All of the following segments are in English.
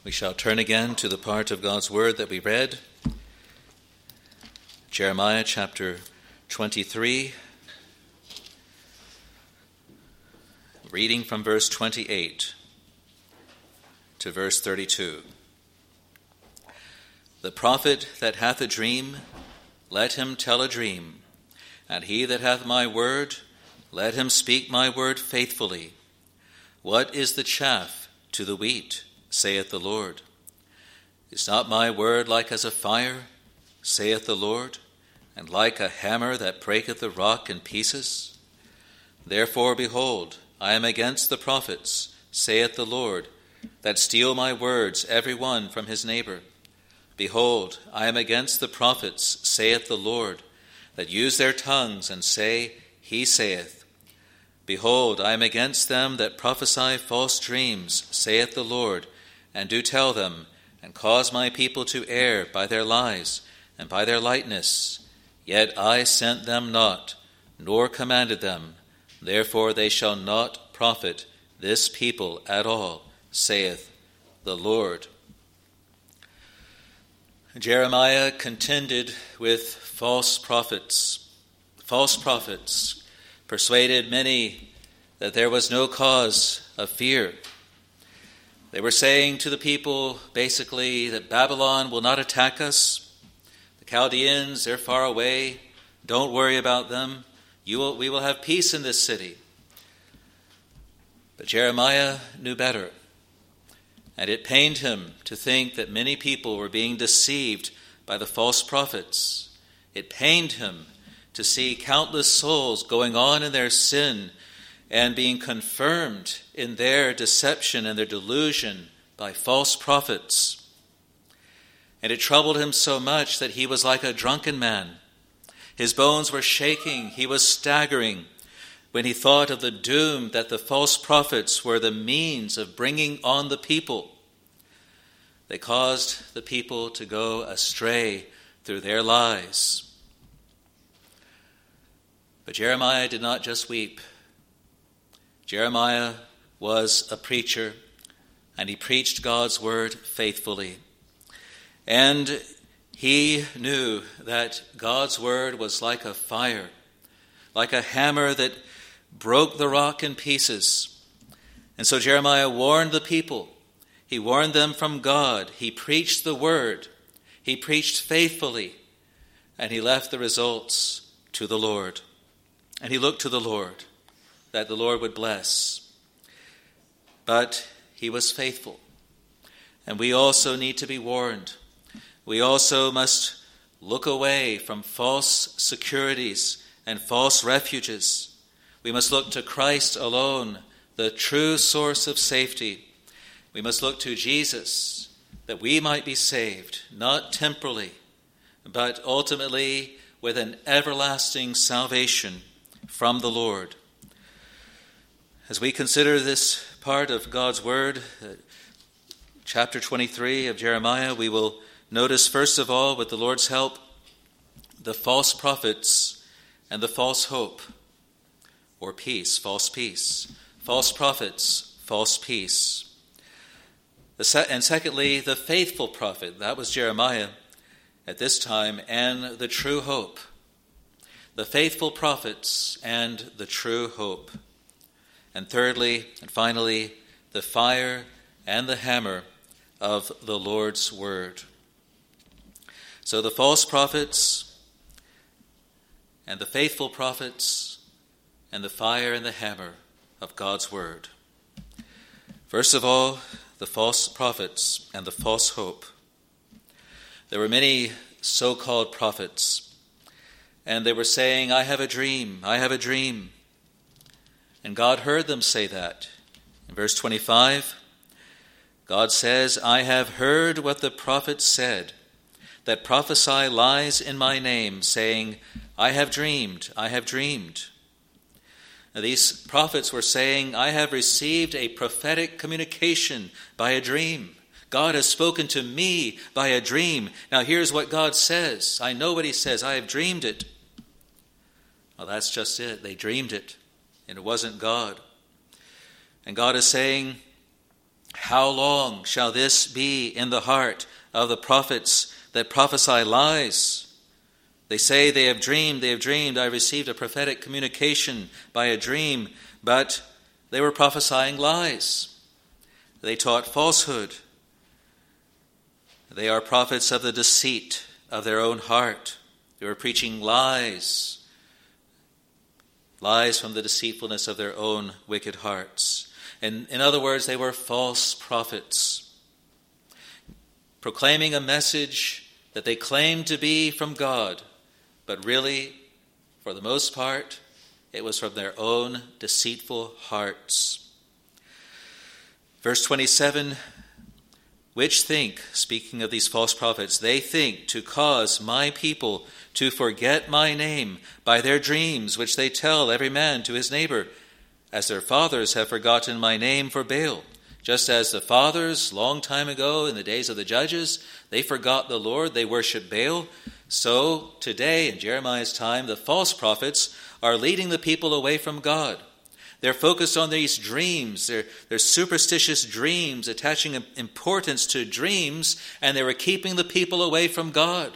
We shall turn again to the part of God's Word that we read, Jeremiah chapter 23, reading from verse 28 to verse 32. The prophet that hath a dream, let him tell a dream, and he that hath my word, let him speak my word faithfully. What is the chaff to the wheat, saith the Lord? Is not my word like as a fire, saith the Lord, and like a hammer that breaketh the rock in pieces? Therefore, behold, I am against the prophets, saith the Lord, that steal my words, every one from his neighbor. Behold, I am against the prophets, saith the Lord, that use their tongues and say, He saith. Behold, I am against them that prophesy false dreams, saith the Lord, and do tell them, and cause my people to err by their lies and by their lightness. Yet I sent them not, nor commanded them. Therefore they shall not profit this people at all, saith the Lord. Jeremiah contended with false prophets. False prophets persuaded many that there was no cause of fear. They were saying to the people, basically, that Babylon will not attack us. The Chaldeans, they're far away. Don't worry about them. We will have peace in this city. But Jeremiah knew better. And it pained him to think that many people were being deceived by the false prophets. It pained him to see countless souls going on in their sin and being confirmed in their deception and their delusion by false prophets. And it troubled him so much that he was like a drunken man. His bones were shaking, he was staggering when he thought of the doom that the false prophets were the means of bringing on the people. They caused the people to go astray through their lies. But Jeremiah did not just weep. Jeremiah was a preacher, and he preached God's word faithfully. And he knew that God's word was like a fire, like a hammer that broke the rock in pieces. And so Jeremiah warned the people. He warned them from God. He preached the word. He preached faithfully. And he left the results to the Lord. And he looked to the Lord, that the Lord would bless. But he was faithful. And we also need to be warned. We also must look away from false securities and false refuges. We must look to Christ alone, the true source of safety. We must look to Jesus, that we might be saved, not temporally, but ultimately with an everlasting salvation from the Lord. As we consider this part of God's Word, chapter 23 of Jeremiah, we will notice first of all, with the Lord's help, the false prophets and the false hope, or peace, false peace. False prophets, false peace. And secondly, the faithful prophet, that was Jeremiah at this time, and the true hope. The faithful prophets and the true hope. And thirdly, and finally, the fire and the hammer of the Lord's word. So the false prophets and the faithful prophets and the fire and the hammer of God's word. First of all, the false prophets and the false hope. There were many so-called prophets, and they were saying, I have a dream, I have a dream. And God heard them say that. In verse 25, God says, I have heard what the prophets said, that prophesy lies in my name, saying, I have dreamed, I have dreamed. Now, these prophets were saying, I have received a prophetic communication by a dream. God has spoken to me by a dream. Now here's what God says. I know what he says. I have dreamed it. Well, that's just it. They dreamed it, and it wasn't God. And God is saying, How long shall this be in the heart of the prophets that prophesy lies? They say they have dreamed. I received a prophetic communication by a dream, but they were prophesying lies. They taught falsehood. They are prophets of the deceit of their own heart. They were preaching lies from the deceitfulness of their own wicked hearts. And in other words, they were false prophets, proclaiming a message that they claimed to be from God, but really, for the most part, it was from their own deceitful hearts. Verse 27, which think, speaking of these false prophets, they think to cause my people to forget my name by their dreams, which they tell every man to his neighbor, as their fathers have forgotten my name for Baal. Just as the fathers, long time ago in the days of the judges, they forgot the Lord, they worshiped Baal. So today, in Jeremiah's time, the false prophets are leading the people away from God. They're focused on these dreams, their superstitious dreams, attaching importance to dreams, and they were keeping the people away from God,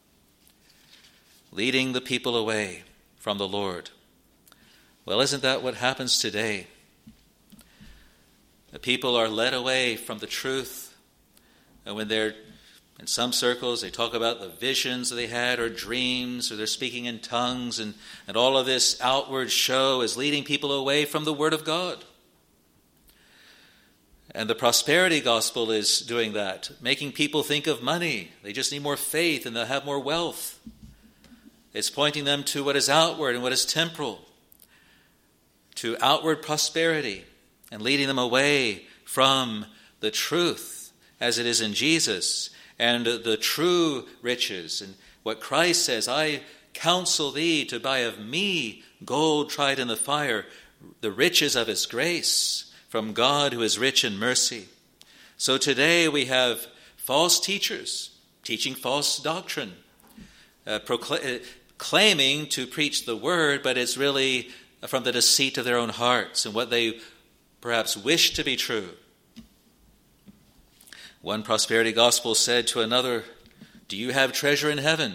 leading the people away from the Lord. Well, isn't that what happens today? The people are led away from the truth, and when they're in some circles, they talk about the visions that they had or dreams, or they're speaking in tongues, and all of this outward show is leading people away from the Word of God. And the prosperity gospel is doing that, making people think of money. They just need more faith and they'll have more wealth. It's pointing them to what is outward and what is temporal, to outward prosperity, and leading them away from the truth as it is in Jesus, and the true riches. And what Christ says, I counsel thee to buy of me gold tried in the fire, the riches of his grace from God who is rich in mercy. So today we have false teachers teaching false doctrine, claiming to preach the word, but it's really from the deceit of their own hearts and what they perhaps wish to be true. One prosperity gospel said to another, do you have treasure in heaven?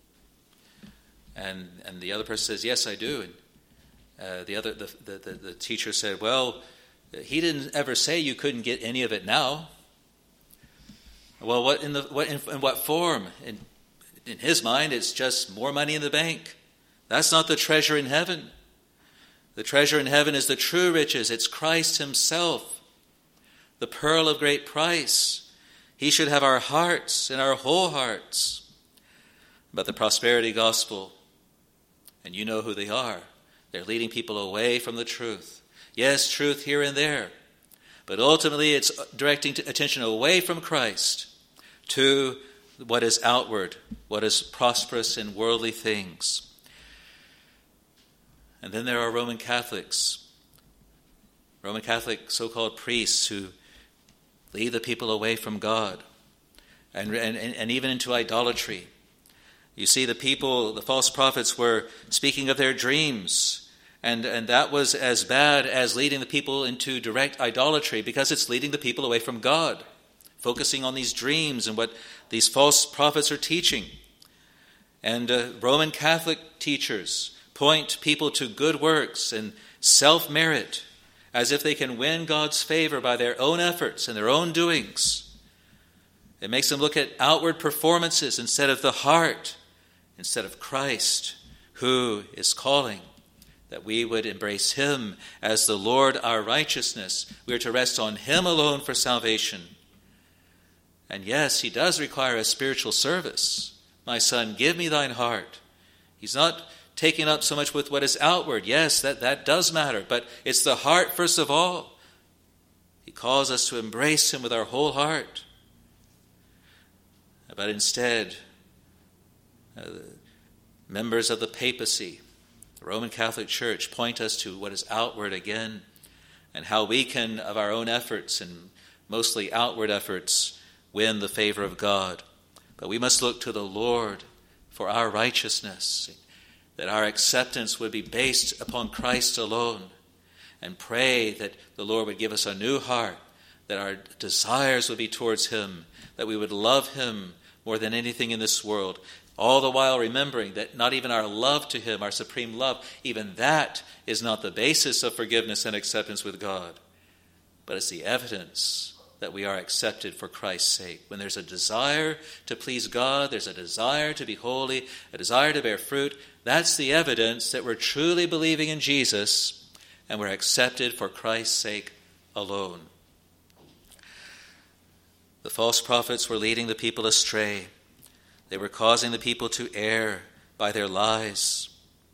And the other person says, yes, I do. And the teacher said, well, he didn't ever say you couldn't get any of it now. Well, in what form? In his mind, it's just more money in the bank. That's not the treasure in heaven. The treasure in heaven is the true riches. It's Christ himself, the pearl of great price. He should have our hearts and our whole hearts. But the prosperity gospel, and you know who they are, they're leading people away from the truth. Yes, truth here and there, but ultimately it's directing attention away from Christ to what is outward, what is prosperous in worldly things. And then there are Roman Catholic so-called priests who lead the people away from God and even into idolatry. You see, the false prophets were speaking of their dreams, and that was as bad as leading the people into direct idolatry, because it's leading the people away from God, focusing on these dreams and what these false prophets are teaching. And Roman Catholic teachers point people to good works and self-merit as if they can win God's favor by their own efforts and their own doings. It makes them look at outward performances instead of the heart, instead of Christ, who is calling that we would embrace him as the Lord our righteousness. We are to rest on him alone for salvation. And yes, he does require a spiritual service. My son, give me thine heart. He's not taking up so much with what is outward. Yes, that does matter, but it's the heart first of all. He calls us to embrace him with our whole heart. But instead, members of the papacy, the Roman Catholic Church, point us to what is outward again, and how we can, of our own efforts, and mostly outward efforts, win the favor of God. But we must look to the Lord for our righteousness, that our acceptance would be based upon Christ alone, and pray that the Lord would give us a new heart, that our desires would be towards him, that we would love him more than anything in this world, all the while remembering that not even our love to him, our supreme love, even that is not the basis of forgiveness and acceptance with God, but it's the evidence that we are accepted for Christ's sake. When there's a desire to please God, there's a desire to be holy, a desire to bear fruit, that's the evidence that we're truly believing in Jesus and we're accepted for Christ's sake alone. The false prophets were leading the people astray. They were causing the people to err by their lies.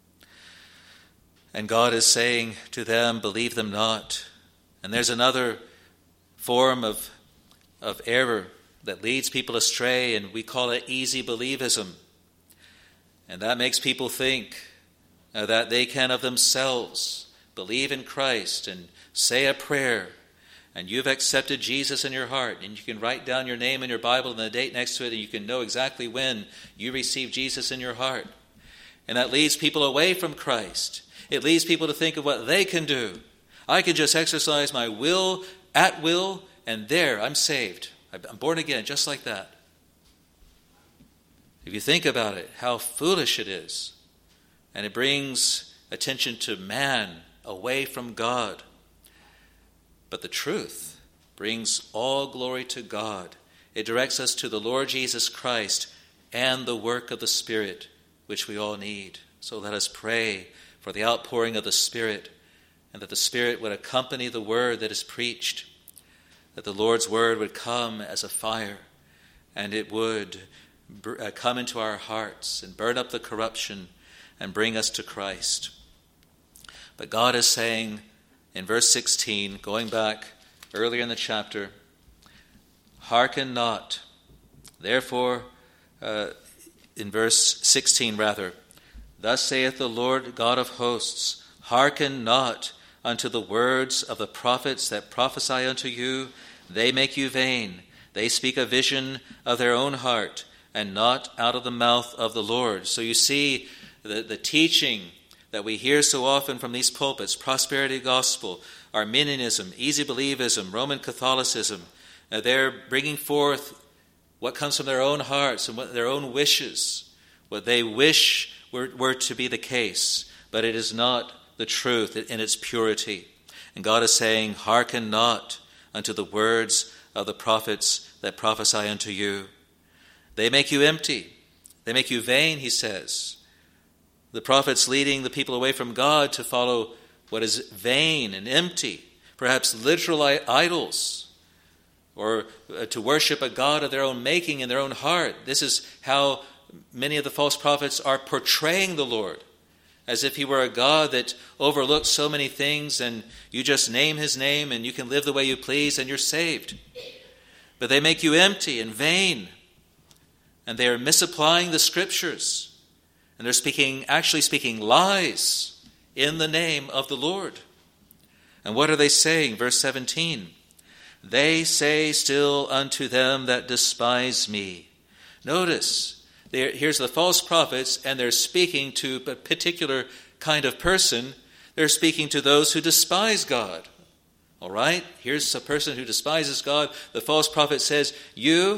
And God is saying to them, believe them not. And there's another form of error that leads people astray, and we call it easy believism. And that makes people think that they can of themselves believe in Christ and say a prayer, and you've accepted Jesus in your heart, and you can write down your name in your Bible and the date next to it, and you can know exactly when you received Jesus in your heart. And that leads people away from Christ. It leads people to think of what they can do. I can just exercise my will at will, and there, I'm saved. I'm born again, just like that. If you think about it, how foolish it is. And it brings attention to man away from God. But the truth brings all glory to God. It directs us to the Lord Jesus Christ and the work of the Spirit, which we all need. So let us pray for the outpouring of the Spirit, and that the Spirit would accompany the word that is preached, that the Lord's word would come as a fire, and it would come into our hearts and burn up the corruption and bring us to Christ. But God is saying in verse 16, going back earlier in the chapter, hearken not. Therefore, in verse 16 rather, thus saith the Lord God of hosts, hearken not unto the words of the prophets that prophesy unto you. They make you vain. They speak a vision of their own heart, and not out of the mouth of the Lord. So you see the teaching that we hear so often from these pulpits, prosperity gospel, Arminianism, easy believism, Roman Catholicism, they're bringing forth what comes from their own hearts and what their own wishes, what they wish were to be the case, but it is not the truth in its purity. And God is saying, hearken not unto the words of the prophets that prophesy unto you. They make you empty. They make you vain, he says. The prophets leading the people away from God to follow what is vain and empty, perhaps literal idols, or to worship a God of their own making in their own heart. This is how many of the false prophets are portraying the Lord, as if he were a God that overlooks so many things and you just name his name and you can live the way you please and you're saved. But they make you empty and vain, and they are misapplying the Scriptures, and they're actually speaking lies in the name of the Lord. And what are they saying? Verse 17, they say still unto them that despise me. Notice, here's the false prophets, and they're speaking to a particular kind of person. They're speaking to those who despise God. All right? Here's a person who despises God. The false prophet says, you're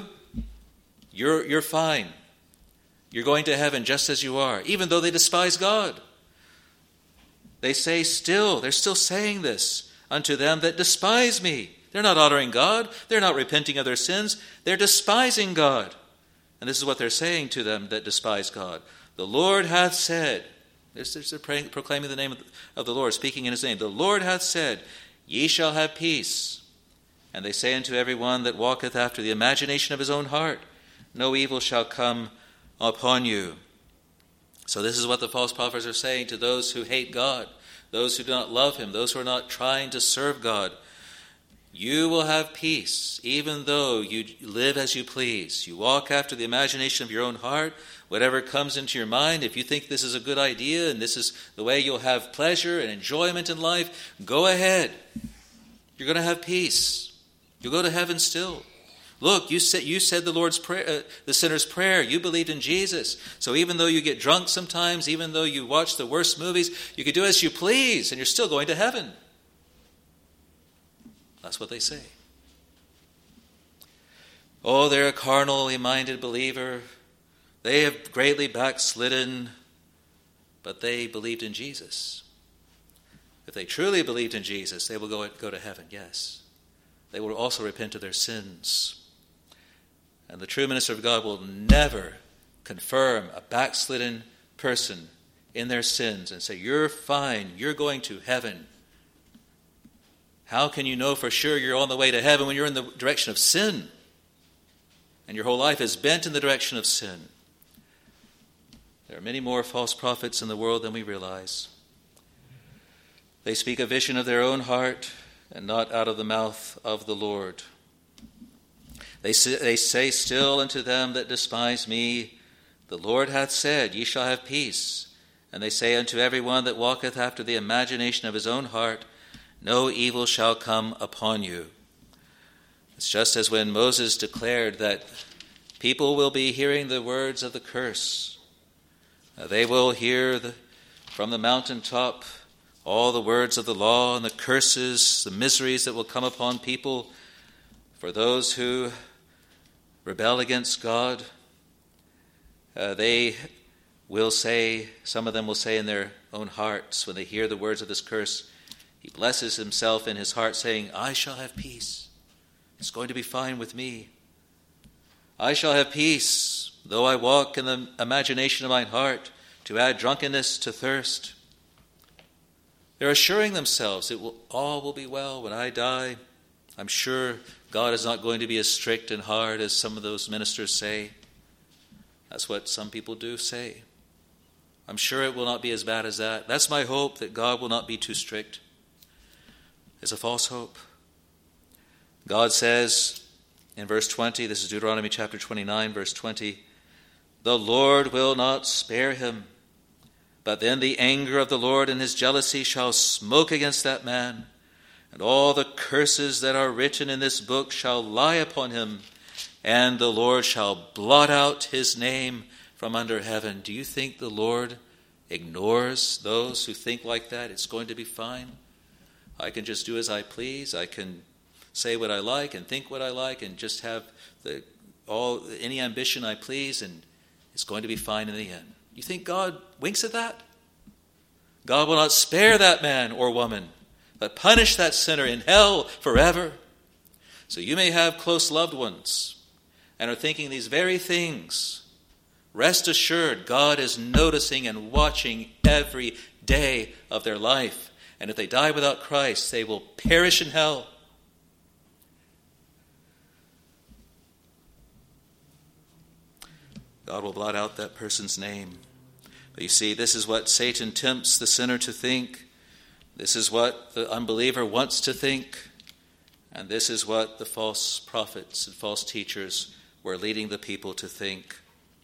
fine. You're going to heaven just as you are, even though they despise God. They're still saying this unto them that despise me. They're not honoring God. They're not repenting of their sins. They're despising God. And this is what they're saying to them that despise God. The Lord hath said, they're proclaiming the name of the Lord, speaking in his name. The Lord hath said, ye shall have peace. And they say unto every one that walketh after the imagination of his own heart, no evil shall come upon you. So this is what the false prophets are saying to those who hate God, those who do not love him, those who are not trying to serve God. You will have peace, even though you live as you please. You walk after the imagination of your own heart, whatever comes into your mind. If you think this is a good idea and this is the way you'll have pleasure and enjoyment in life, go ahead. You're going to have peace. You'll go to heaven still. Look, you said the Lord's prayer, the sinner's prayer. You believed in Jesus. So even though you get drunk sometimes, even though you watch the worst movies, you can do as you please, and you're still going to heaven. That's what they say. Oh, they're a carnally minded believer. They have greatly backslidden, but they believed in Jesus. If they truly believed in Jesus, they will go to heaven, yes. They will also repent of their sins. And the true minister of God will never confirm a backslidden person in their sins and say, you're fine, you're going to heaven. How can you know for sure you're on the way to heaven when you're in the direction of sin? And your whole life is bent in the direction of sin. There are many more false prophets in the world than we realize. They speak a vision of their own heart and not out of the mouth of the Lord. They say still unto them that despise me, the Lord hath said, ye shall have peace. And they say unto every one that walketh after the imagination of his own heart, no evil shall come upon you. It's just as when Moses declared that people will be hearing the words of the curse. They will hear from the mountaintop all the words of the law and the curses, the miseries that will come upon people for those who rebel against God. They will say, some of them will say in their own hearts when they hear the words of this curse, he blesses himself in his heart saying, I shall have peace. It's going to be fine with me. I shall have peace, though I walk in the imagination of mine heart to add drunkenness to thirst. They're assuring themselves all will be well when I die. I'm sure God is not going to be as strict and hard as some of those ministers say. That's what some people do say. I'm sure it will not be as bad as that. That's my hope, that God will not be too strict. It's a false hope. God says in verse 20, this is Deuteronomy chapter 29, verse 20, the Lord will not spare him, but then the anger of the Lord and his jealousy shall smoke against that man, and all the curses that are written in this book shall lie upon him, and the Lord shall blot out his name from under heaven. Do you think the Lord ignores those who think like that? It's going to be fine. I can just do as I please. I can say what I like and think what I like and just have any ambition I please, and it's going to be fine in the end. You think God winks at that? God will not spare that man or woman, but punish that sinner in hell forever. So you may have close loved ones and are thinking these very things. Rest assured, God is noticing and watching every day of their life. And if they die without Christ, they will perish in hell. God will blot out that person's name. But you see, this is what Satan tempts the sinner to think. This is what the unbeliever wants to think. And this is what the false prophets and false teachers were leading the people to think.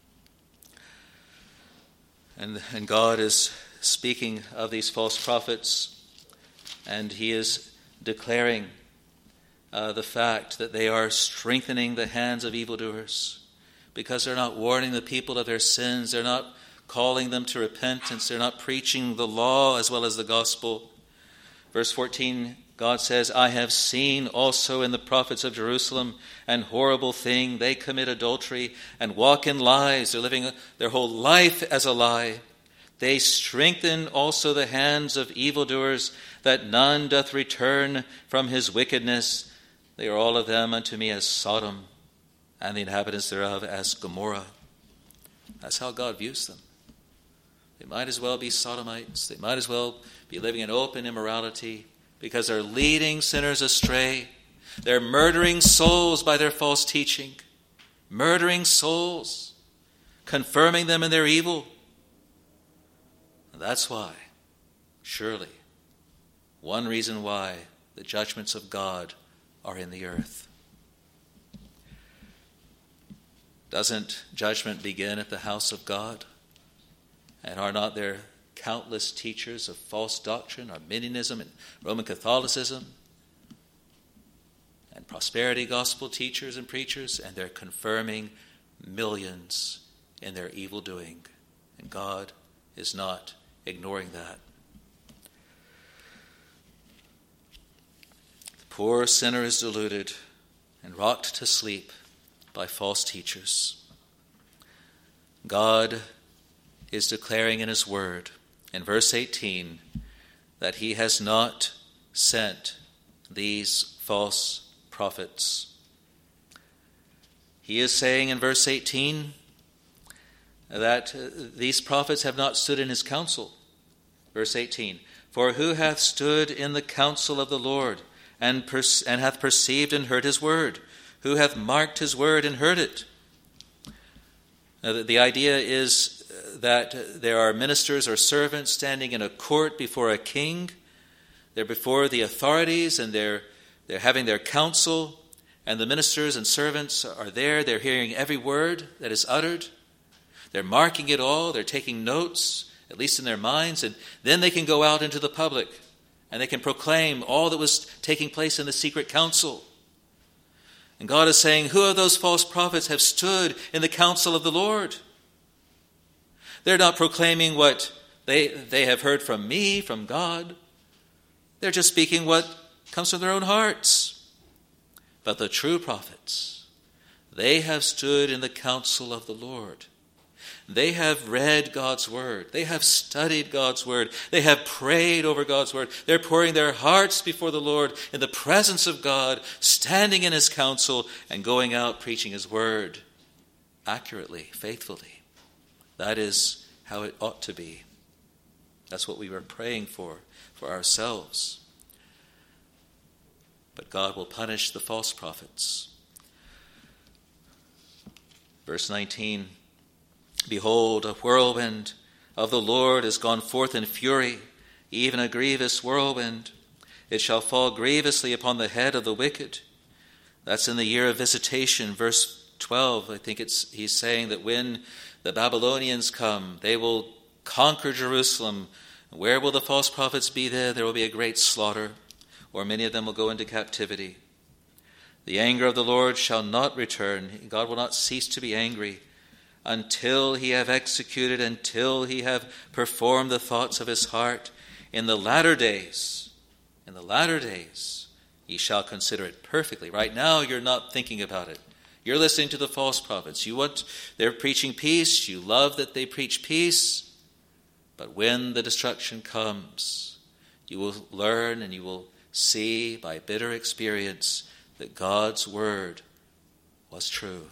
And God is speaking of these false prophets, and he is declaring the fact that they are strengthening the hands of evildoers because they're not warning the people of their sins. They're not calling them to repentance. They're not preaching the law as well as the gospel. Verse 14, God says, I have seen also in the prophets of Jerusalem an horrible thing. They commit adultery and walk in lies. They're living their whole life as a lie. They strengthen also the hands of evildoers, that none doth return from his wickedness. They are all of them unto me as Sodom, and the inhabitants thereof as Gomorrah. That's how God views them. They might as well be Sodomites. They might as well be living in open immorality because they're leading sinners astray. They're murdering souls by their false teaching. Murdering souls. Confirming them in their evil. And that's why, surely, one reason why the judgments of God are in the earth. Doesn't judgment begin at the house of God? And are not there countless teachers of false doctrine, Arminianism and Roman Catholicism, and prosperity gospel teachers and preachers, and they're confirming millions in their evil doing. And God is not ignoring that. The poor sinner is deluded and rocked to sleep by false teachers. God is declaring in his word, in verse 18, that he has not sent these false prophets. He is saying in verse 18 that these prophets have not stood in his counsel. Verse 18, for who hath stood in the counsel of the Lord, and hath perceived and heard his word? Who hath marked his word and heard it? The idea is that there are ministers or servants standing in a court before a king. They're before the authorities, and they're having their counsel, and the ministers and servants are there. They're hearing every word that is uttered. They're marking it all. They're taking notes, at least in their minds, and then they can go out into the public, and they can proclaim all that was taking place in the secret council. And God is saying, who of those false prophets have stood in the counsel of the Lord? They're not proclaiming what they have heard from me, from God. They're just speaking what comes from their own hearts. But the true prophets, they have stood in the counsel of the Lord. They have read God's word. They have studied God's word. They have prayed over God's word. They're pouring their hearts before the Lord in the presence of God, standing in his counsel and going out preaching his word accurately, faithfully. That is how it ought to be. That's what we were praying for ourselves. But God will punish the false prophets. Verse 19, behold, a whirlwind of the Lord is gone forth in fury, even a grievous whirlwind. It shall fall grievously upon the head of the wicked. That's in the year of visitation, verse 12. I think he's saying that when the Babylonians come, they will conquer Jerusalem. Where will the false prophets be there? There will be a great slaughter, or many of them will go into captivity. The anger of the Lord shall not return. God will not cease to be angry until he have executed, until he have performed the thoughts of his heart. In the latter days, ye shall consider it perfectly. Right now, you're not thinking about it. You're listening to the false prophets. They're preaching peace. You love that they preach peace. But when the destruction comes, you will learn and you will see by bitter experience that God's word was true.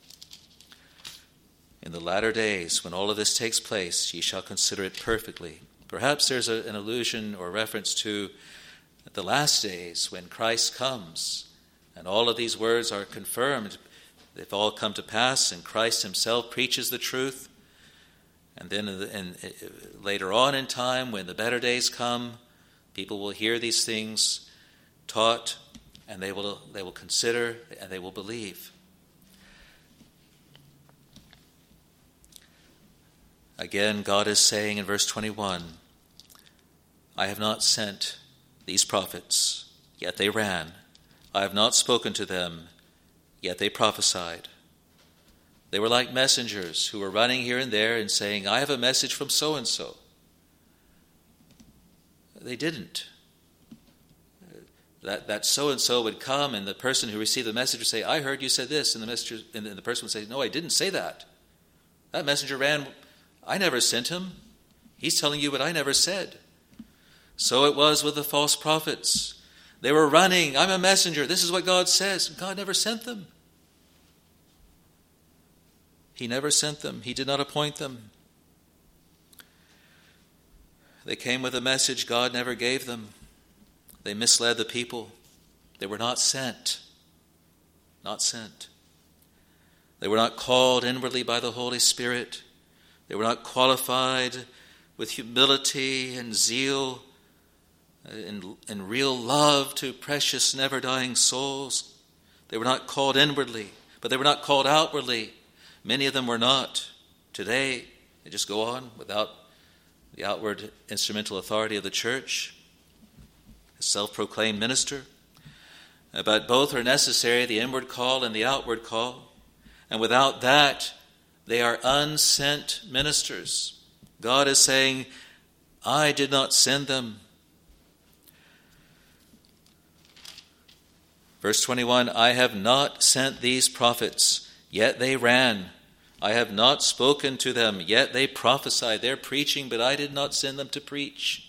In the latter days, when all of this takes place, ye shall consider it perfectly. Perhaps there's an allusion or reference to the last days when Christ comes, and all of these words are confirmed. They've all come to pass, and Christ himself preaches the truth. And then later on in time, when the better days come, people will hear these things taught, and they will consider, and they will believe. Again, God is saying in verse 21, I have not sent these prophets, yet they ran. I have not spoken to them, yet they prophesied. They were like messengers who were running here and there and saying, I have a message from so-and-so. They didn't. That so-and-so would come, and the person who received the message would say, I heard you said this, and the person would say, no, I didn't say that. That messenger ran. I never sent him. He's telling you what I never said. So it was with the false prophets. They were running. I'm a messenger. This is what God says. God never sent them. He never sent them. He did not appoint them. They came with a message God never gave them. They misled the people. They were not sent. Not sent. They were not called inwardly by the Holy Spirit. They were not qualified with humility and zeal and real love to precious, never-dying souls. They were not called inwardly, but they were not called outwardly. Many of them were not. Today, they just go on without the outward instrumental authority of the church, a self-proclaimed minister. But both are necessary, the inward call and the outward call. And without that, they are unsent ministers. God is saying, I did not send them. Verse 21, I have not sent these prophets, yet they ran. I have not spoken to them, yet they prophesied. They're preaching, but I did not send them to preach.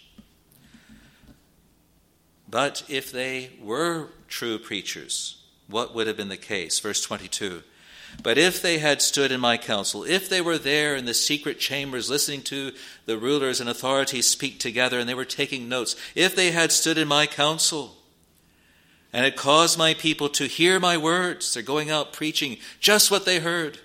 But if they were true preachers, what would have been the case? Verse 22. But if they had stood in my counsel, if they were there in the secret chambers listening to the rulers and authorities speak together and they were taking notes, if they had stood in my counsel and had caused my people to hear my words, they're going out preaching just what they heard,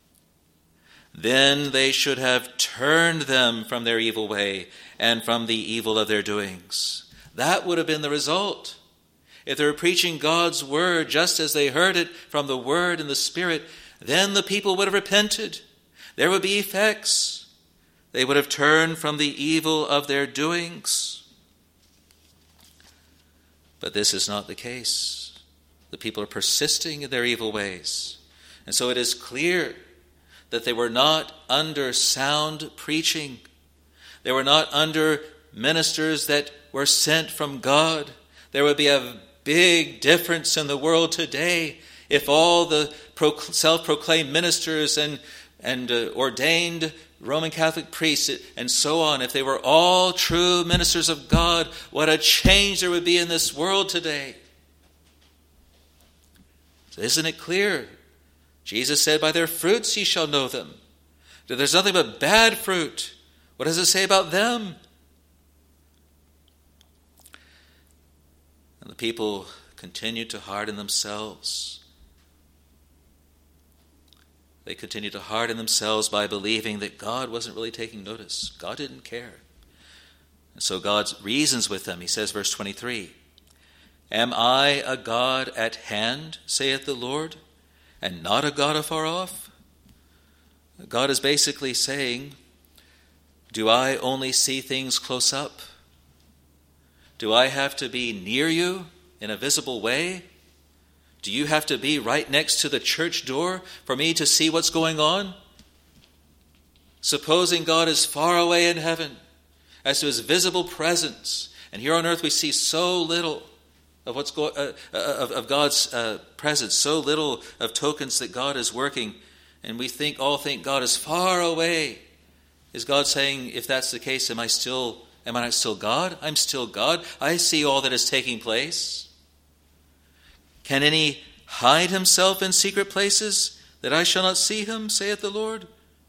then they should have turned them from their evil way and from the evil of their doings. That would have been the result. If they were preaching God's word just as they heard it from the word and the Spirit, then the people would have repented. There would be effects. They would have turned from the evil of their doings. But this is not the case. The people are persisting in their evil ways. And so it is clear that they were not under sound preaching. They were not under ministers that were sent from God. There would be a big difference in the world today if all the self-proclaimed ministers and ordained Roman Catholic priests and so on, if they were all true ministers of God, what a change there would be in this world today. So isn't it clear? Jesus said, by their fruits ye shall know them. There's nothing but bad fruit. What does it say about them? And the people continued to harden themselves. They continued to harden themselves by believing that God wasn't really taking notice. God didn't care. And so God reasons with them. He says, verse 23, Am I a God at hand, saith the Lord, and not a God afar off? God is basically saying, do I only see things close up? Do I have to be near you in a visible way? Do you have to be right next to the church door for me to see what's going on? Supposing God is far away in heaven as to his visible presence, and here on earth we see so little of what's of God's presence, so little of tokens that God is working, and we all think God is far away. Is God saying, if that's the case, am I not still God? I'm still God. I see all that is taking place. Can any hide himself in secret places that I shall not see him, saith the Lord?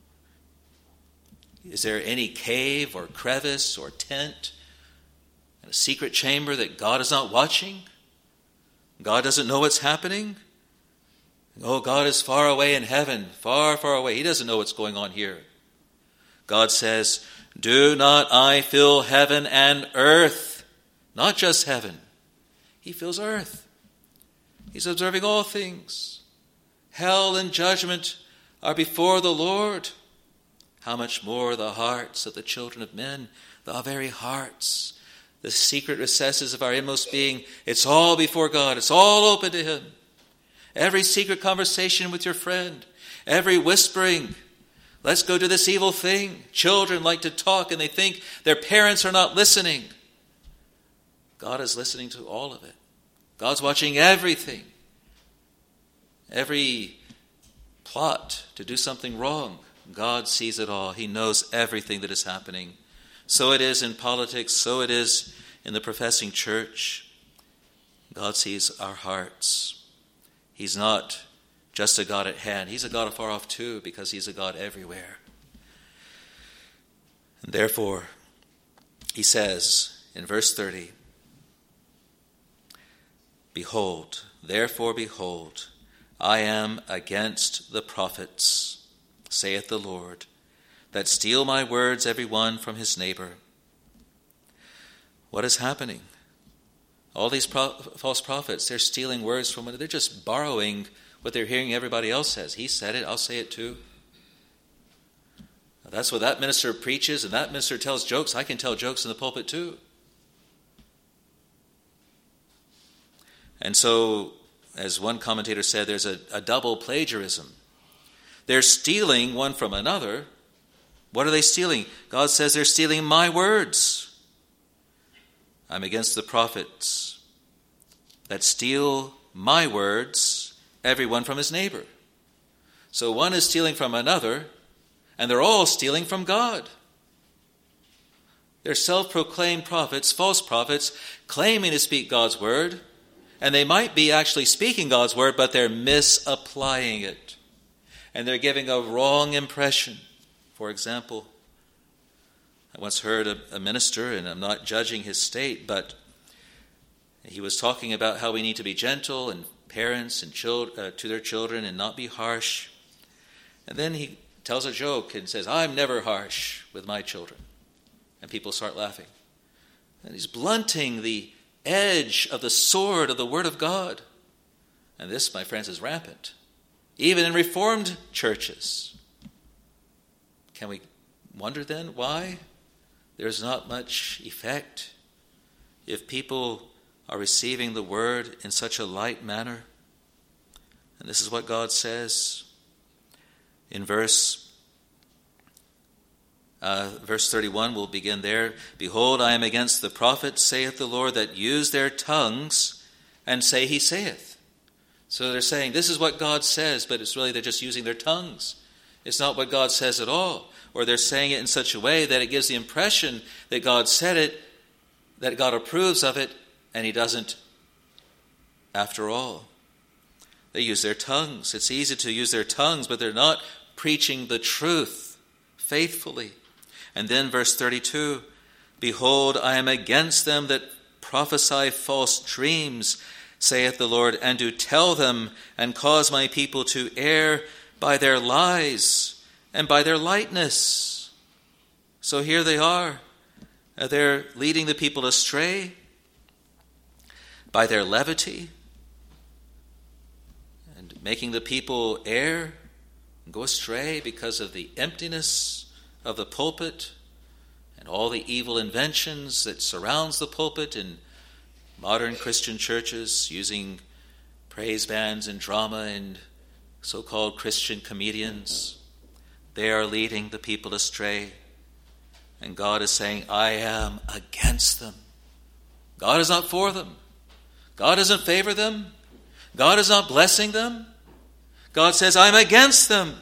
Is there any cave or crevice or tent in a secret chamber that God is not watching? God doesn't know what's happening? Oh, God is far away in heaven, far, far away. He doesn't know what's going on here. God says, do not I fill heaven and earth? Not just heaven. He fills earth. He's observing all things. Hell and judgment are before the Lord. How much more the hearts of the children of men, the very hearts, the secret recesses of our inmost being. It's all before God. It's all open to him. Every secret conversation with your friend, every whispering, let's go do this evil thing. Children like to talk and they think their parents are not listening. God is listening to all of it. God's watching everything. Every plot to do something wrong, God sees it all. He knows everything that is happening. So it is in politics, so it is in the professing church. God sees our hearts. He's not just a God at hand. He's a God afar off too, because he's a God everywhere. And therefore, he says in verse 30, Behold, therefore behold, I am against the prophets, saith the Lord, that steal my words every one from his neighbor. What is happening? All these false prophets, they're stealing words from one another. They're just borrowing what they're hearing everybody else says. He said it, I'll say it too. That's what that minister preaches, and that minister tells jokes. I can tell jokes in the pulpit too. And so, as one commentator said, there's a double plagiarism. They're stealing one from another. What are they stealing? God says they're stealing my words. I'm against the prophets that steal my words, everyone from his neighbor. So one is stealing from another, and they're all stealing from God. They're self-proclaimed prophets, false prophets, claiming to speak God's word, and they might be actually speaking God's word, but they're misapplying it. And they're giving a wrong impression. For example, I once heard a minister, and I'm not judging his state, but he was talking about how we need to be gentle and parents and to their children and not be harsh. And then he tells a joke and says, I'm never harsh with my children. And people start laughing. And he's blunting the edge of the sword of the Word of God. And this, my friends, is rampant. Even in Reformed churches. Can we wonder then why there's not much effect if people are receiving the Word in such a light manner? And this is what God says in verse 31, we'll begin there. Behold, I am against the prophets, saith the Lord, that use their tongues and say he saith. So they're saying this is what God says, but it's really they're just using their tongues. It's not what God says at all. Or they're saying it in such a way that it gives the impression that God said it, that God approves of it, and he doesn't after all. They use their tongues. It's easy to use their tongues, but they're not preaching the truth faithfully. And then verse 32, behold, I am against them that prophesy false dreams, saith the Lord, and do tell them, and cause my people to err by their lies and by their lightness. So here they are. They're leading the people astray by their levity and making the people err and go astray because of the emptiness of the pulpit and all the evil inventions that surrounds the pulpit in modern Christian churches, using praise bands and drama and so-called Christian comedians. They are leading the people astray. And God is saying, I am against them. God is not for them. God doesn't favor them. God is not blessing them. God says, I'm against them.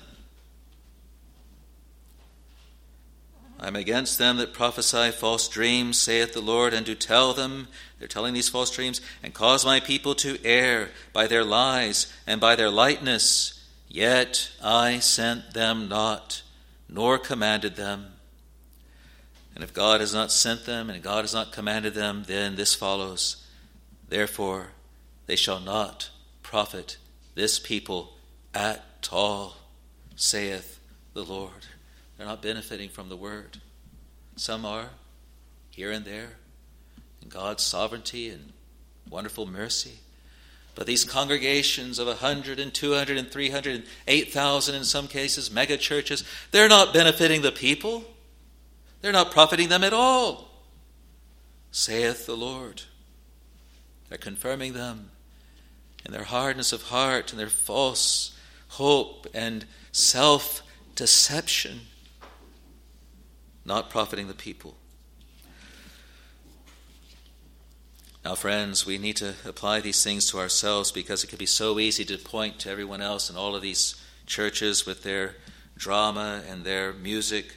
I'm against them that prophesy false dreams, saith the Lord, and do tell them, they're telling these false dreams, and cause my people to err by their lies and by their lightness. Yet I sent them not, nor commanded them. And if God has not sent them, and God has not commanded them, then this follows. Therefore, they shall not profit this people at all, saith the Lord. They're not benefiting from the word. Some are, here and there, in God's sovereignty and wonderful mercy. But these congregations of 100 and 200 and 300 and 8,000 in some cases, mega churches, they're not benefiting the people. They're not profiting them at all, saith the Lord. They're confirming them in their hardness of heart and their false hope and self-deception, not profiting the people. Now, friends, we need to apply these things to ourselves because it can be so easy to point to everyone else in all of these churches with their drama and their music.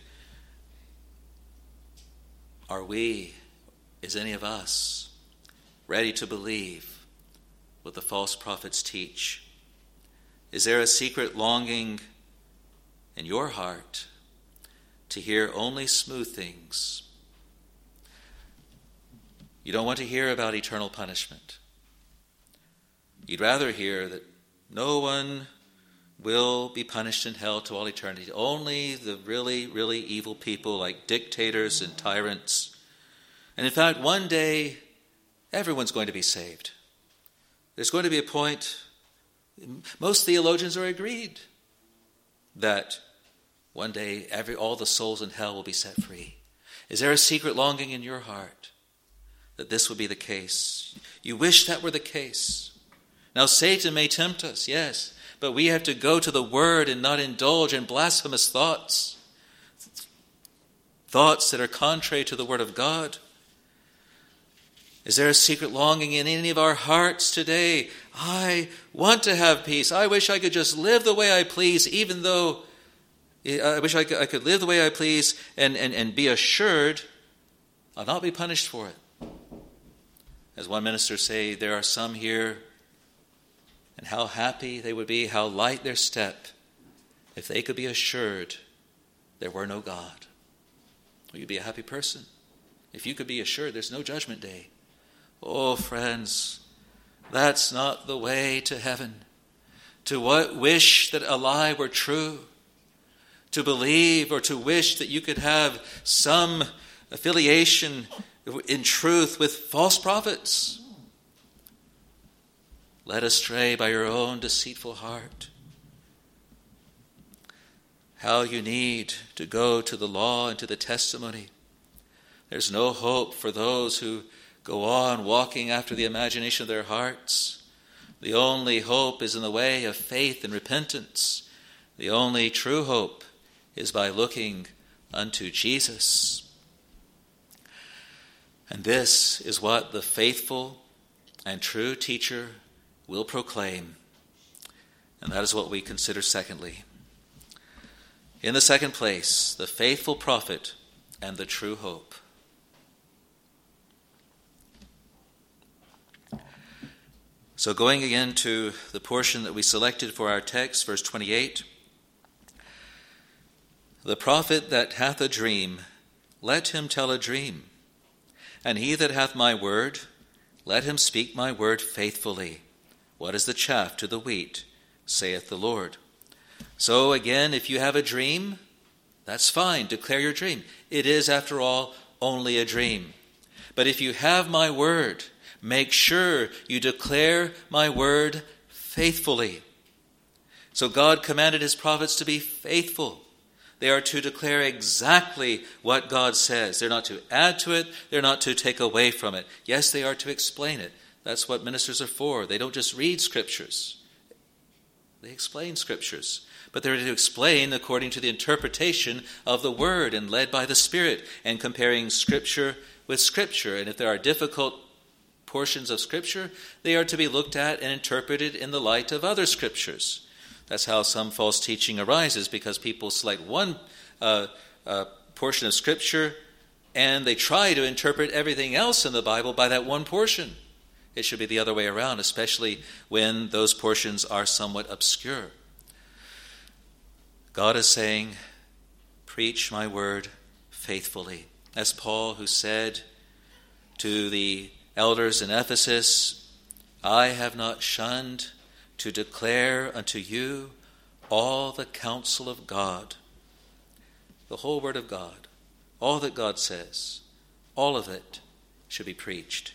Are we, is any of us, ready to believe what the false prophets teach? Is there a secret longing in your heart to hear only smooth things? You don't want to hear about eternal punishment. You'd rather hear that no one will be punished in hell to all eternity. Only the really, really evil people like dictators and tyrants. And in fact, one day, everyone's going to be saved. There's going to be a point, most theologians are agreed, that one day all the souls in hell will be set free. Is there a secret longing in your heart that this would be the case? You wish that were the case. Now Satan may tempt us, yes, but we have to go to the Word and not indulge in blasphemous thoughts that are contrary to the Word of God. Is there a secret longing in any of our hearts today? I want to have peace. I wish I could just live the way I please, even though I wish I could live the way I please and be assured I'll not be punished for it. As one minister say, there are some here, and how happy they would be, how light their step, if they could be assured there were no God. Well, you'd be a happy person if you could be assured there's no judgment day. Oh, friends, that's not the way to heaven. To wish that a lie were true, to believe or to wish that you could have some affiliation in truth with false prophets, led astray by your own deceitful heart. How you need to go to the law and to the testimony. There's no hope for those who go on walking after the imagination of their hearts. The only hope is in the way of faith and repentance. The only true hope is by looking unto Jesus. And this is what the faithful and true teacher will proclaim. And that is what we consider secondly. In the second place, the faithful prophet and the true hope. So going again to the portion that we selected for our text, verse 28. The prophet that hath a dream, let him tell a dream. And he that hath my word, let him speak my word faithfully. What is the chaff to the wheat, saith the Lord. So again, if you have a dream, that's fine. Declare your dream. It is, after all, only a dream. But if you have my word, make sure you declare my word faithfully. So God commanded his prophets to be faithful. They are to declare exactly what God says. They're not to add to it. They're not to take away from it. Yes, they are to explain it. That's what ministers are for. They don't just read scriptures. They explain scriptures. But they're to explain according to the interpretation of the word and led by the Spirit and comparing scripture with scripture. And if there are difficult portions of scripture, they are to be looked at and interpreted in the light of other scriptures. That's how some false teaching arises, because people select one portion of scripture and they try to interpret everything else in the Bible by that one portion. It should be the other way around, especially when those portions are somewhat obscure. God is saying, preach my word faithfully. As Paul, who said to the elders in Ephesus, I have not shunned to declare unto you all the counsel of God. The whole word of God, all that God says, all of it should be preached.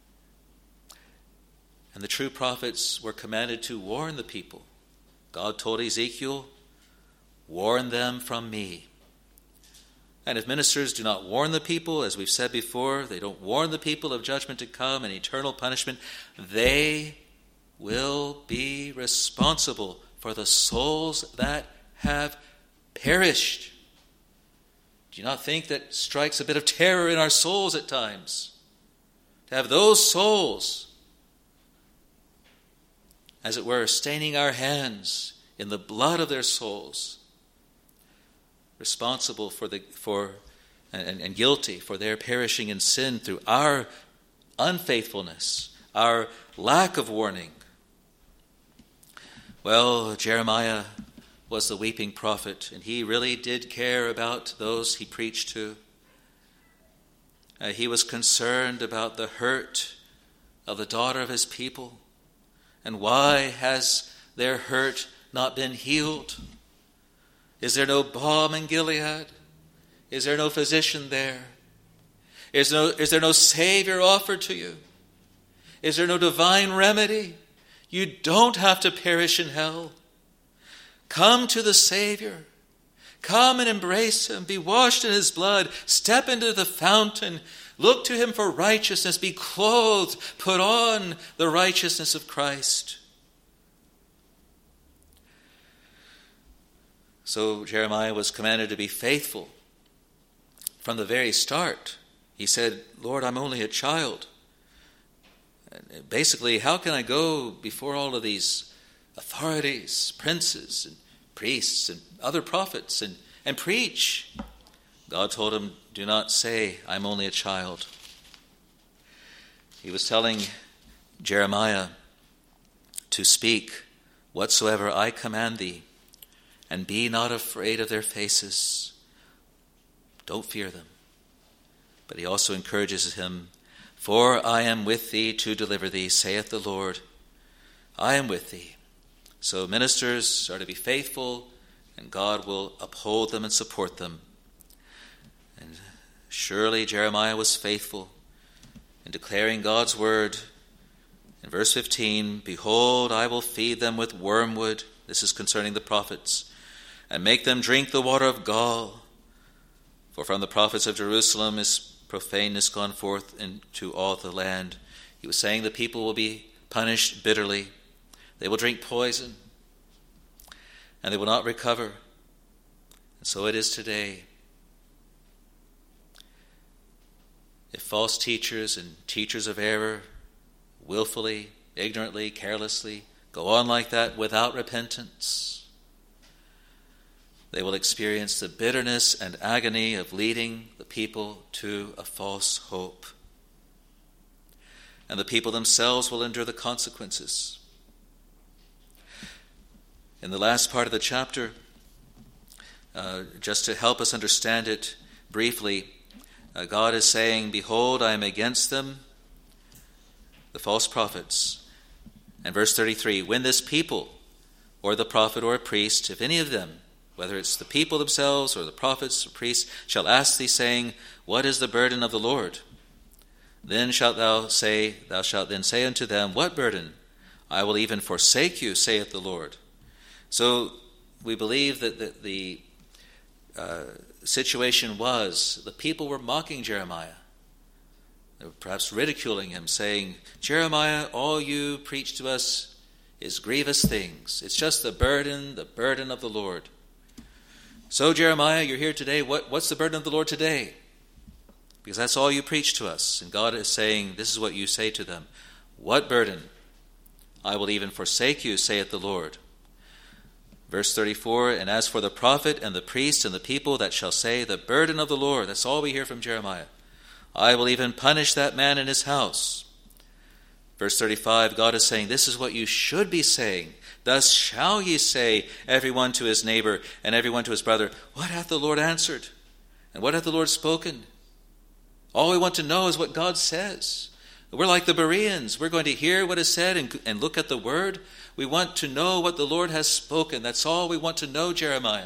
And the true prophets were commanded to warn the people. God told Ezekiel, warn them from me. And if ministers do not warn the people, as we've said before, they don't warn the people of judgment to come and eternal punishment, they will be responsible for the souls that have perished. Do you not think that strikes a bit of terror in our souls at times? To have those souls, as it were, staining our hands in the blood of their souls, responsible and guilty for their perishing in sin through our unfaithfulness, our lack of warning. Well, Jeremiah was the weeping prophet, and he really did care about those he preached to. He was concerned about the hurt of the daughter of his people. And why has their hurt not been healed? Is there no balm in Gilead? Is there no physician there? Is there no Savior offered to you? Is there no divine remedy? You don't have to perish in hell. Come to the Savior. Come and embrace him. Be washed in his blood. Step into the fountain. Look to him for righteousness. Be clothed. Put on the righteousness of Christ. So Jeremiah was commanded to be faithful from the very start. He said, Lord, I'm only a child. Basically, how can I go before all of these authorities, princes and priests and other prophets and preach? God told him, do not say, I'm only a child. He was telling Jeremiah to speak whatsoever I command thee, and be not afraid of their faces. Don't fear them. But he also encourages him, for I am with thee to deliver thee, saith the Lord. I am with thee. So ministers are to be faithful, and God will uphold them and support them. And surely Jeremiah was faithful in declaring God's word. In verse 15, behold, I will feed them with wormwood. This is concerning the prophets. And make them drink the water of gall. For from the prophets of Jerusalem is profaneness gone forth into all the land. He was saying the people will be punished bitterly. They will drink poison, and they will not recover. And so it is today. If false teachers and teachers of error willfully, ignorantly, carelessly go on like that without repentance, they will experience the bitterness and agony of leading the people to a false hope. And the people themselves will endure the consequences. In the last part of the chapter, just to help us understand it briefly, God is saying, behold, I am against them, the false prophets. And verse 33, when this people, or the prophet or a priest, if any of them, whether it's the people themselves or the prophets or priests, shall ask thee, saying, what is the burden of the Lord? Then thou shalt then say unto them, what burden? I will even forsake you, saith the Lord. So we believe that the situation was, the people were mocking Jeremiah. They were perhaps ridiculing him, saying, Jeremiah, all you preach to us is grievous things. It's just the burden of the Lord. So, Jeremiah, you're here today. What's the burden of the Lord today? Because that's all you preach to us. And God is saying, this is what you say to them. What burden? I will even forsake you, saith the Lord. Verse 34, and as for the prophet and the priest and the people that shall say, the burden of the Lord, that's all we hear from Jeremiah. I will even punish that man in his house. Verse 35, God is saying, this is what you should be saying. Thus shall ye say, every one to his neighbor and every one to his brother, what hath the Lord answered? And what hath the Lord spoken? All we want to know is what God says. We're like the Bereans. We're going to hear what is said and look at the word. We want to know what the Lord has spoken. That's all we want to know, Jeremiah.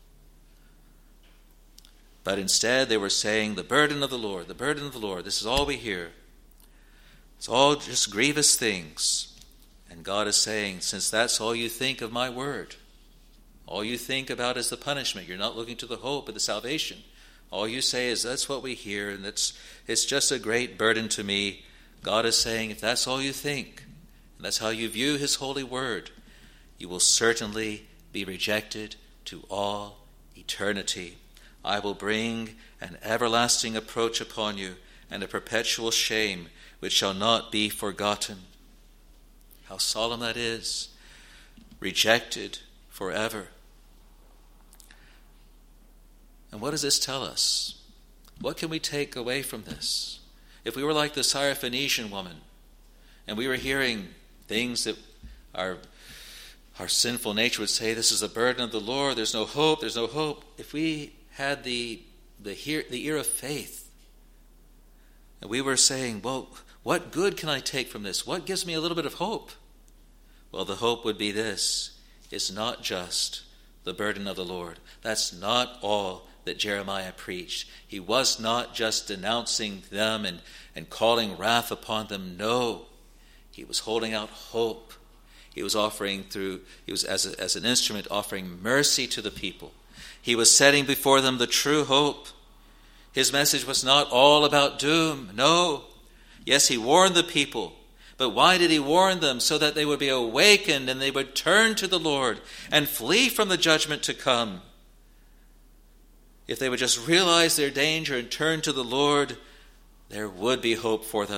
But instead they were saying, the burden of the Lord, the burden of the Lord. This is all we hear. It's all just grievous things. And God is saying, since that's all you think of my word, all you think about is the punishment, you're not looking to the hope of the salvation. All you say is, that's what we hear, and it's just a great burden to me. God is saying, if that's all you think, and that's how you view his holy word, you will certainly be rejected to all eternity. I will bring an everlasting approach upon you, and a perpetual shame which shall not be forgotten. How solemn that is. Rejected forever. And what does this tell us? What can we take away from this? If we were like the Syrophoenician woman, and we were hearing things that our sinful nature would say, this is the burden of the Lord, there's no hope, there's no hope. If we had the ear of faith, and we were saying, well, what good can I take from this? What gives me a little bit of hope? Well, the hope would be this. It's not just the burden of the Lord. That's not all that Jeremiah preached. He was not just denouncing them and calling wrath upon them. No, he was holding out hope. He was as an instrument offering mercy to the people. He was setting before them the true hope. His message was not all about doom. No. Yes, he warned the people. But why did he warn them? So that they would be awakened and they would turn to the Lord and flee from the judgment to come. If they would just realize their danger and turn to the Lord, there would be hope for them.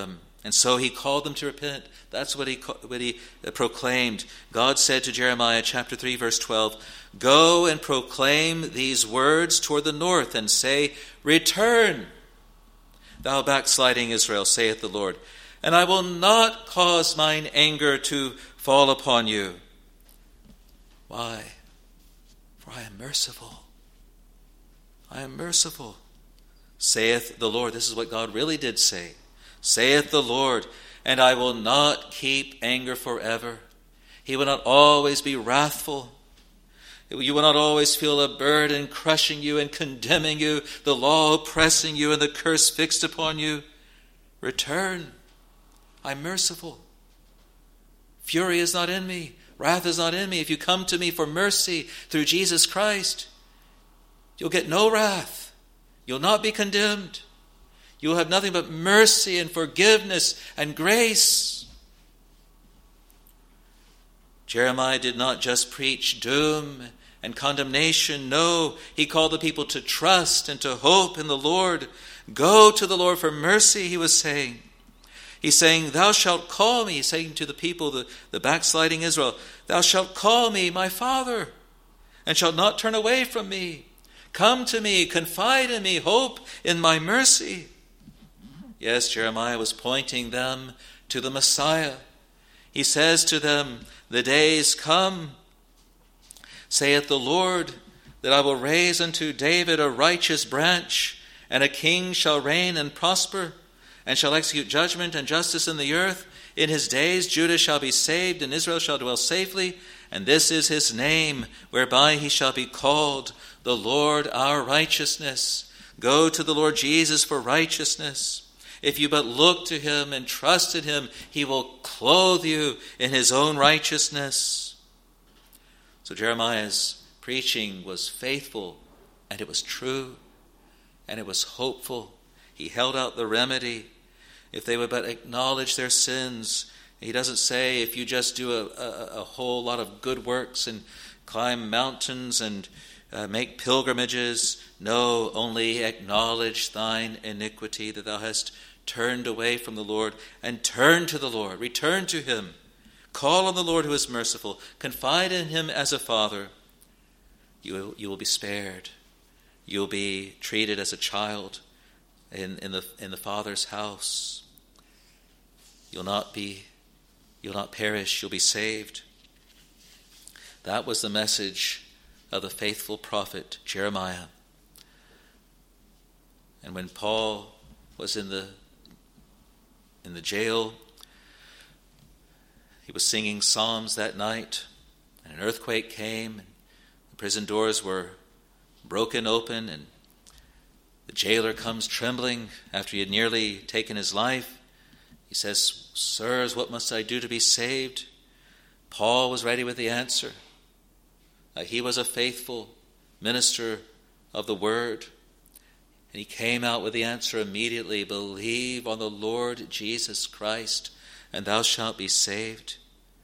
And so he called them to repent. That's what he proclaimed. God said to Jeremiah chapter 3, verse 12, "Go and proclaim these words toward the north and say, 'Return, thou backsliding Israel, saith the Lord, and I will not cause mine anger to fall upon you.' Why? For I am merciful. I am merciful, saith the Lord." This is what God really did say. "Saith the Lord, and I will not keep anger forever." He will not always be wrathful. You will not always feel a burden crushing you and condemning you, the law oppressing you and the curse fixed upon you. Return. I'm merciful. Fury is not in me. Wrath is not in me. If you come to me for mercy through Jesus Christ, you'll get no wrath. You'll not be condemned. You will have nothing but mercy and forgiveness and grace. Jeremiah did not just preach doom and condemnation. No, he called the people to trust and to hope in the Lord. Go to the Lord for mercy, he was saying. He's saying, "Thou shalt call me," he's saying to the people, the backsliding Israel, "Thou shalt call me my Father, and shalt not turn away from me. Come to me, confide in me, hope in my mercy." Yes, Jeremiah was pointing them to the Messiah. He says to them, "The days come, saith the Lord, that I will raise unto David a righteous branch, and a king shall reign and prosper, and shall execute judgment and justice in the earth. In his days Judah shall be saved, and Israel shall dwell safely, and this is his name, whereby he shall be called, the Lord our righteousness." Go to the Lord Jesus for righteousness. If you but look to him and trust in him, he will clothe you in his own righteousness. So Jeremiah's preaching was faithful, and it was true, and it was hopeful. He held out the remedy. If they would but acknowledge their sins. He doesn't say if you just do a whole lot of good works and climb mountains and make pilgrimages. No, only acknowledge thine iniquity, that thou hast turned away from the Lord, and turn to the Lord. Return to him. Call on the Lord who is merciful. Confide in him as a father. You will be spared. You'll be treated as a child in the Father's house. You'll not perish. You'll be saved. That was the message of the faithful prophet Jeremiah. And when Paul was in the jail, he was singing psalms that night, and an earthquake came, and the prison doors were broken open, and the jailer comes trembling after he had nearly taken his life. He says, "Sirs, what must I do to be saved?" Paul was ready with the answer. He was a faithful minister of the word, and he came out with the answer immediately: "Believe on the Lord Jesus Christ, and thou shalt be saved."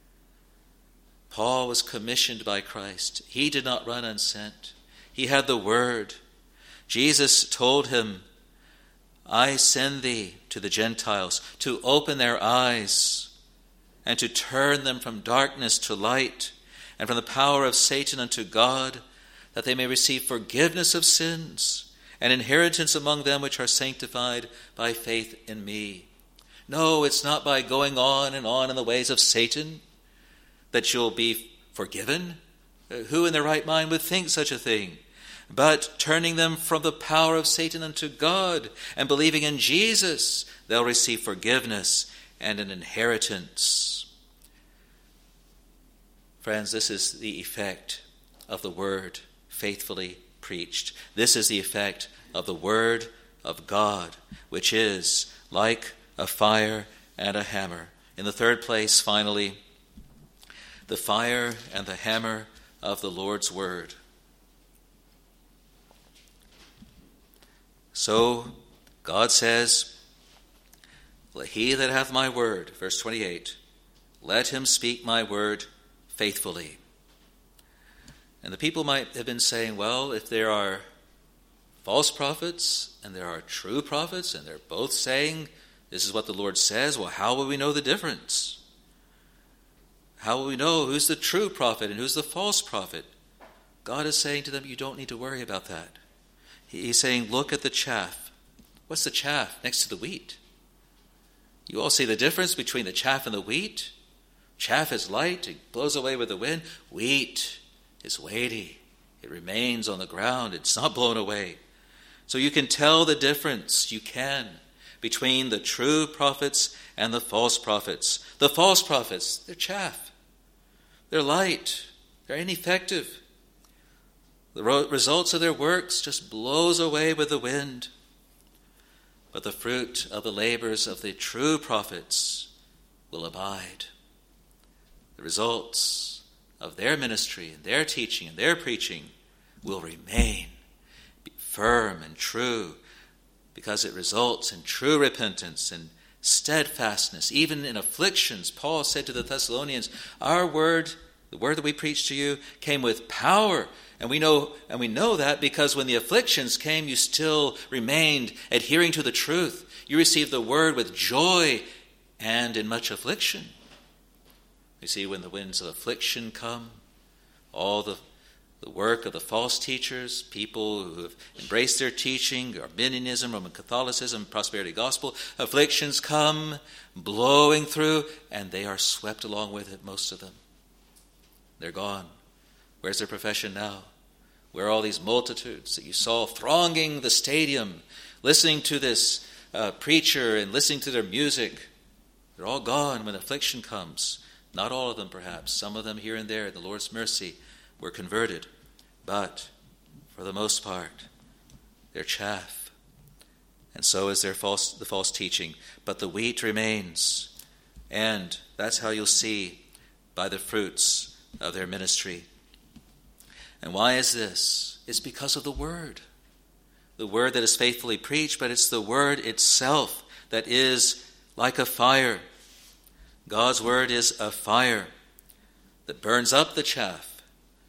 Paul was commissioned by Christ. He did not run unsent. He had the word. Jesus told him, "I send thee to the Gentiles to open their eyes and to turn them from darkness to light and from the power of Satan unto God, that they may receive forgiveness of sins and inheritance among them which are sanctified by faith in me." No, it's not by going on in the ways of Satan that you'll be forgiven. Who in their right mind would think such a thing? But turning them from the power of Satan unto God and believing in Jesus, they'll receive forgiveness and an inheritance. Friends, this is the effect of the word faithfully preached. This is the effect of the word of God, which is like a fire and a hammer. In the third place, finally, the fire and the hammer of the Lord's word. So God says, "He that hath my word," verse 28, "let him speak my word faithfully." And the people might have been saying, well, if there are false prophets and there are true prophets, and they're both saying This is what the Lord says. Well, how will we know the difference? How will we know who's the true prophet and who's the false prophet? God is saying to them, you don't need to worry about that. He's saying, look at the chaff. What's the chaff next to the wheat? You all see the difference between the chaff and the wheat? Chaff is light, it blows away with the wind. Wheat is weighty. It remains on the ground. It's not blown away. So you can tell the difference. You can. Between the true prophets and the false prophets. The false prophets, they're chaff. They're light. They're ineffective. The results of their works just blows away with the wind. But the fruit of the labors of the true prophets will abide. The results of their ministry and their teaching and their preaching will remain, be firm and true, because it results in true repentance and steadfastness, even in afflictions. Paul said to the Thessalonians, our word, the word that we preach to you, came with power. And we know that because when the afflictions came, you still remained adhering to the truth. You received the word with joy and in much affliction. You see, when the winds of affliction come, all the work of the false teachers, people who have embraced their teaching, Arminianism, Roman Catholicism, prosperity gospel, afflictions come blowing through, and they are swept along with it, most of them. They're gone. Where's their profession now? Where are all these multitudes that you saw thronging the stadium, listening to this preacher and listening to their music? They're all gone when affliction comes. Not all of them, perhaps. Some of them here and there, in the Lord's mercy, were converted. But for the most part, they're chaff. And so is the false teaching. But the wheat remains. And that's how you'll see by the fruits of their ministry. And why is this? It's because of the word. The word that is faithfully preached, but it's the word itself that is like a fire. God's word is a fire that burns up the chaff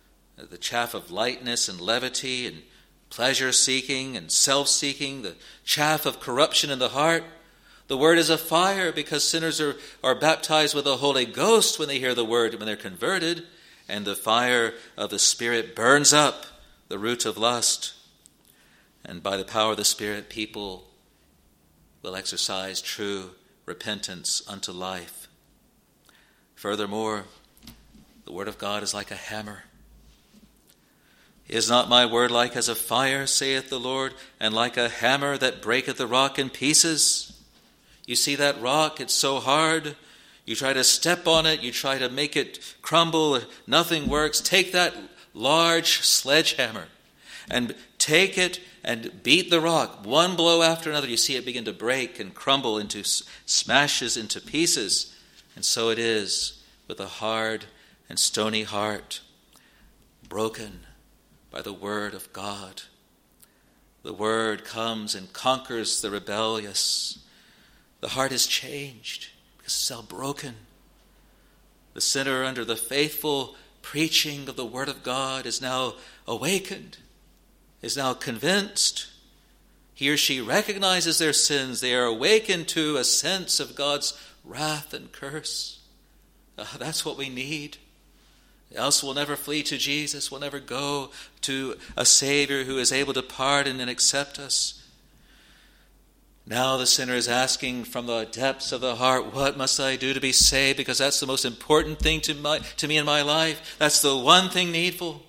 of lightness and levity and pleasure-seeking and self-seeking, the chaff of corruption in the heart. The word is a fire because sinners are baptized with the Holy Ghost when they hear the word, when they're converted, and the fire of the Spirit burns up the root of lust. And by the power of the Spirit, people will exercise true repentance unto life. Furthermore, the word of God is like a hammer. Is not my word like as a fire, saith the Lord, and like a hammer that breaketh the rock in pieces? You see that rock, it's so hard. You try to step on it, you try to make it crumble, nothing works. Take that large sledgehammer and take it and beat the rock, one blow after another. You see it begin to break and crumble into smashes into pieces. And so it is with a hard and stony heart, broken by the word of God. The word comes and conquers the rebellious. The heart is changed because it's all broken. The sinner, under the faithful preaching of the word of God, is now awakened, is now convinced. He or she recognizes their sins. They are awakened to a sense of God's wrath and curse. That's what we need. Else we'll never flee to Jesus. We'll never go to a Savior who is able to pardon and accept us. Now the sinner is asking from the depths of the heart, what must I do to be saved? Because that's the most important thing to me in my life. That's the one thing needful.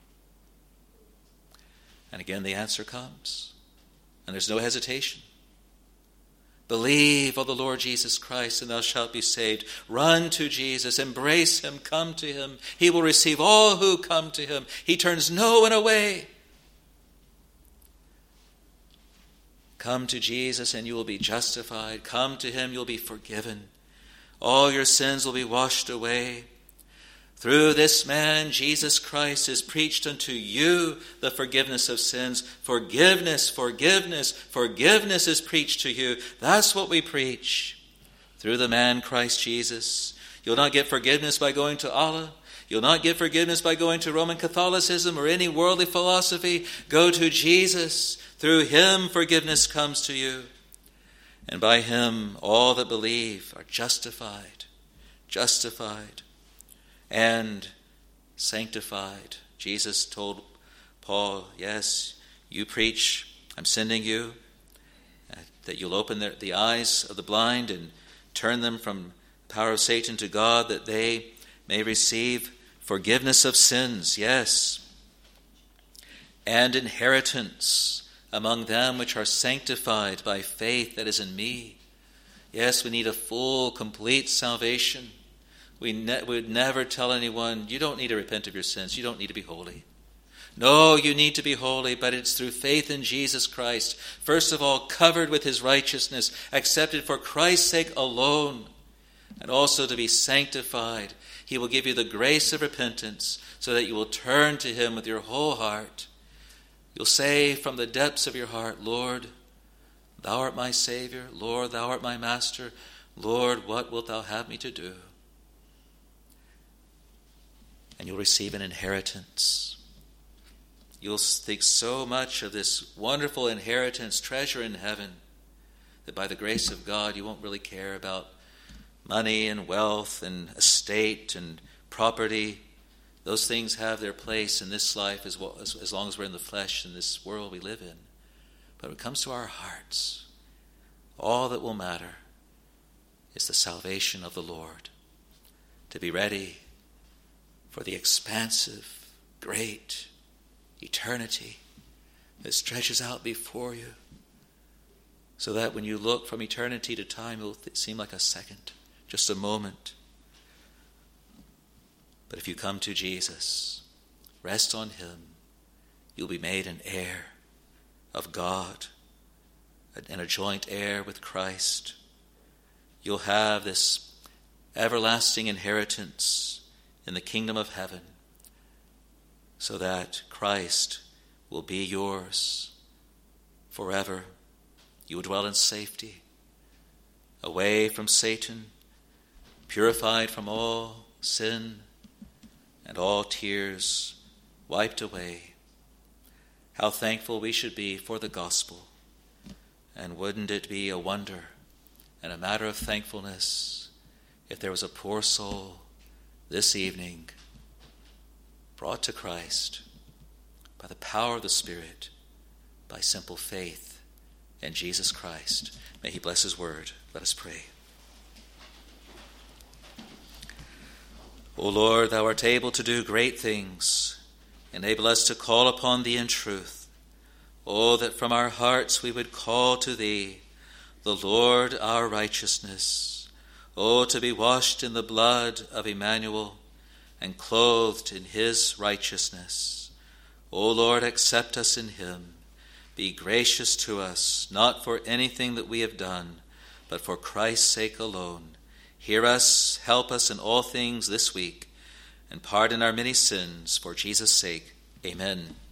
And again the answer comes. And there's no hesitation. Believe on the Lord Jesus Christ and thou shalt be saved. Run to Jesus, embrace him, come to him. He will receive all who come to him. He turns no one away. Come to Jesus and you will be justified. Come to him, you'll be forgiven. All your sins will be washed away. Through this man, Jesus Christ, is preached unto you the forgiveness of sins. Forgiveness, forgiveness, forgiveness is preached to you. That's what we preach. Through the man, Christ Jesus. You'll not get forgiveness by going to Allah. You'll not get forgiveness by going to Roman Catholicism or any worldly philosophy. Go to Jesus. Through him, forgiveness comes to you. And by him all that believe are justified, and sanctified. Jesus told Paul, yes, you preach, I'm sending you, that you'll open the eyes of the blind and turn them from the power of Satan to God, that they may receive forgiveness of sins, yes, and inheritance among them which are sanctified by faith that is in me. Yes, we need a full, complete salvation. We would never tell anyone, you don't need to repent of your sins, you don't need to be holy. No, you need to be holy, but it's through faith in Jesus Christ. First of all, covered with his righteousness, accepted for Christ's sake alone, and also to be sanctified. He will give you the grace of repentance so that you will turn to him with your whole heart. You'll say from the depths of your heart, Lord, thou art my Savior. Lord, thou art my Master. Lord, what wilt thou have me to do? And you'll receive an inheritance. You'll think so much of this wonderful inheritance, treasure in heaven, that by the grace of God you won't really care about money and wealth and estate and property. Those things have their place in this life as long as we're in the flesh in this world we live in. But when it comes to our hearts, all that will matter is the salvation of the Lord. To be ready for the expansive, great eternity that stretches out before you, so that when you look from eternity to time, it will seem like a second, just a moment. But if you come to Jesus, rest on him, you'll be made an heir of God and a joint heir with Christ. You'll have this everlasting inheritance in the kingdom of heaven, so that Christ will be yours forever. You will dwell in safety, away from Satan, purified from all sin, and all tears wiped away. How thankful we should be for the gospel. And wouldn't it be a wonder and a matter of thankfulness if there was a poor soul this evening brought to Christ by the power of the Spirit, by simple faith in Jesus Christ. May he bless his word. Let us pray. O Lord, thou art able to do great things. Enable us to call upon thee in truth. Oh, that from our hearts we would call to thee, the Lord our righteousness. Oh, to be washed in the blood of Emmanuel and clothed in his righteousness. O Lord, accept us in him. Be gracious to us, not for anything that we have done, but for Christ's sake alone. Hear us, help us in all things this week, and pardon our many sins for Jesus' sake. Amen.